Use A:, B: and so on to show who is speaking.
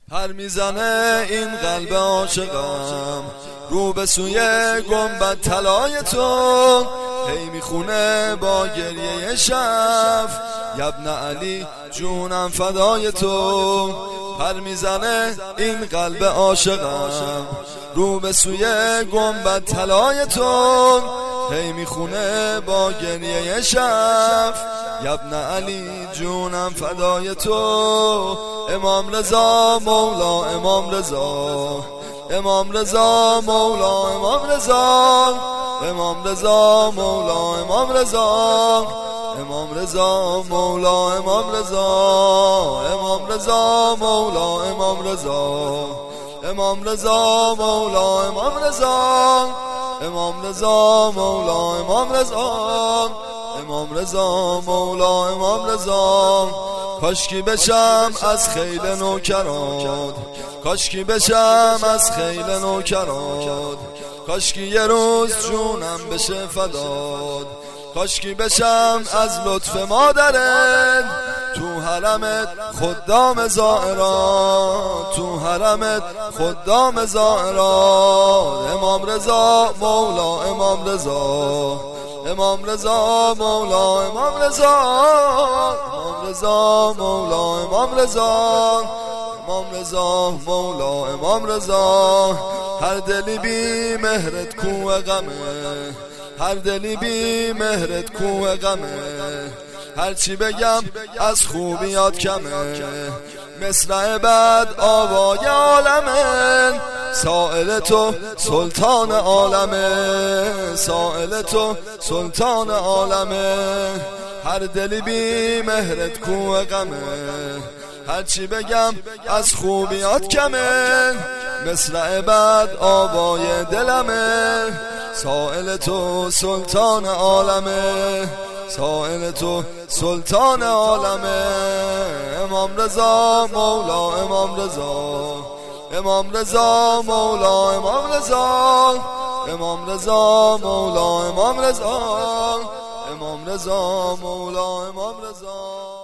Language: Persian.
A: پر میزنه این قلب عاشقم رو به سوی گنبد طلای تو، هی میخونه با گریه شف یبن علی جونم فدای تو. پر میزنه این قلب عاشقم رو به سوی گنبد طلای تو، هی میخونه با گریه شف یبن علی جونم فدای تو. امام رضا مولا امام رضا، امام رضا مولا امام رضا، امام رضا مولا امام رضا، امام رضا مولا امام رضا، امام رضا مولا امام رضا، امام رضا مولا امام رضا، امام رضا مولا امام رضا، امام رضا مولا امام رضا. کاشکی بشم از خیل نوکرات، کاشکی بشم از خیل نوکرات، کاشکی یه روز جونم بشه فداد، کاشکی بشم از لطف مادرت تو حرمت خدام زائرات، تو حرمت خدام زائرات. امام رضا مولا امام رضا، امام رضا مولا امام رضا، امام رضا مولا امام رضا، امام رضا مولا امام رضا. هر دلی بی مهرت کوه غمه، هر دلی بی مهرت کوه غمه، هرچی بگم از خوبیات کمه، مصرع بعد آوای عالمه، سائل تو سلطان عالمه، سائل تو سلطان عالمه. هر دلی بی مهرت کوه غمه، هرچی بگم از خوبیات کمه، مصرع بعد آوای دلمه، سائل تو سلطان عالمه، سائل تو سلطان عالمه. امام رضا مولا امام رضا، امام رضا مولا امام رضا، امام رضا مولا امام رضا، امام رضا مولا امام رضا.